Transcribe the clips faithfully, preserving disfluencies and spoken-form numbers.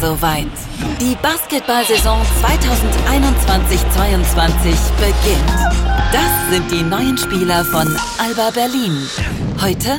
soweit. Die Basketball-Saison zwanzig einundzwanzig zweiundzwanzig beginnt. Das sind die neuen Spieler von Alba Berlin. Heute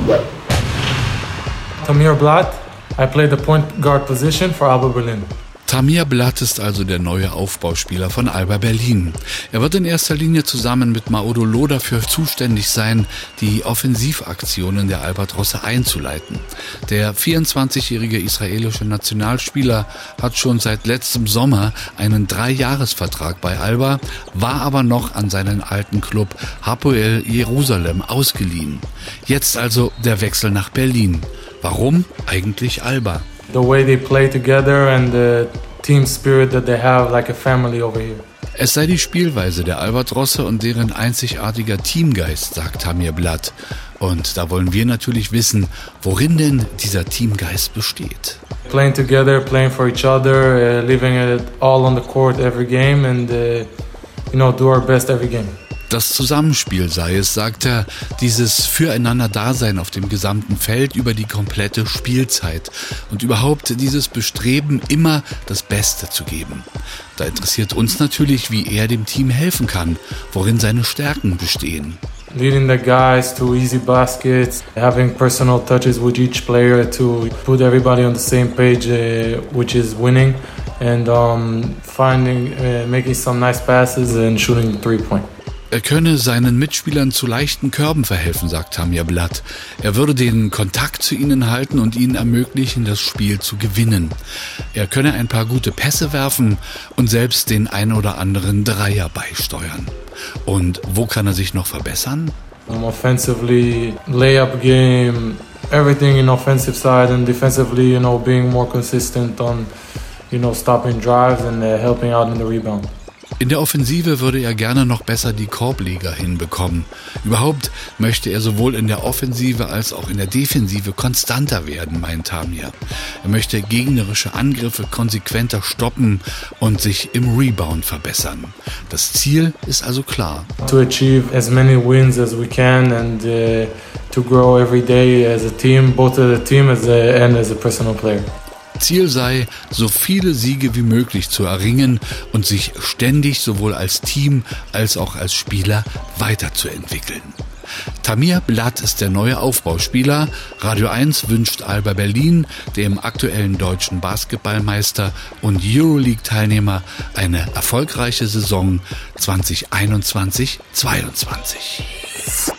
Tamir Blatt. I play the point guard position for Alba Berlin. Tamir Blatt ist also der neue Aufbauspieler von Alba Berlin. Er wird in erster Linie zusammen mit Maudolo dafür zuständig sein, die Offensivaktionen der Albatrosse einzuleiten. Der vierundzwanzigjährige israelische Nationalspieler hat schon seit letztem Sommer einen Dreijahresvertrag bei Alba, war aber noch an seinen alten Club Hapoel Jerusalem ausgeliehen. Jetzt also der Wechsel nach Berlin. Warum eigentlich Alba? The way they play together and the team spirit that they have, like a family over here. Es sei die Spielweise der Albatrosse und deren einzigartiger Teamgeist, sagt Tamir Blatt. Und da wollen wir natürlich wissen, worin denn dieser Teamgeist besteht. Playing together, playing for each other, uh, leaving it all on the court every game and uh, you know, do our best every game. Das Zusammenspiel sei es, sagt er, dieses Füreinander-Dasein auf dem gesamten Feld über die komplette Spielzeit und überhaupt dieses Bestreben, immer das Beste zu geben. Da interessiert uns natürlich, wie er dem Team helfen kann, worin seine Stärken bestehen. Leading the guys to easy baskets, having personal touches with each player to put everybody on the same page, uh, which is winning, and um, finding, uh, making some nice passes and shooting the three-point. Er könne seinen Mitspielern zu leichten Körben verhelfen, sagt Tamir Blatt. Er würde den Kontakt zu ihnen halten und ihnen ermöglichen, das Spiel zu gewinnen. Er könne ein paar gute Pässe werfen und selbst den ein oder anderen Dreier beisteuern. Und wo kann er sich noch verbessern? Um, offensively, layup game, everything in offensive side and defensively, you know, being more consistent on, you know, stopping drives and uh, helping out in the rebound. In der Offensive würde er gerne noch besser die Korbleger hinbekommen. Überhaupt möchte er sowohl in der Offensive als auch in der Defensive konstanter werden, meint Tamir. Er möchte gegnerische Angriffe konsequenter stoppen und sich im Rebound verbessern. Das Ziel ist also klar. To achieve as many wins as we can and uh, to grow every day as a team, both as a team as a, and as a personal player. Ziel sei, so viele Siege wie möglich zu erringen und sich ständig sowohl als Team als auch als Spieler weiterzuentwickeln. Tamir Blatt ist der neue Aufbauspieler. Radio eins wünscht Alba Berlin, dem aktuellen deutschen Basketballmeister und Euroleague-Teilnehmer, eine erfolgreiche Saison zwanzig einundzwanzig zweiundzwanzig.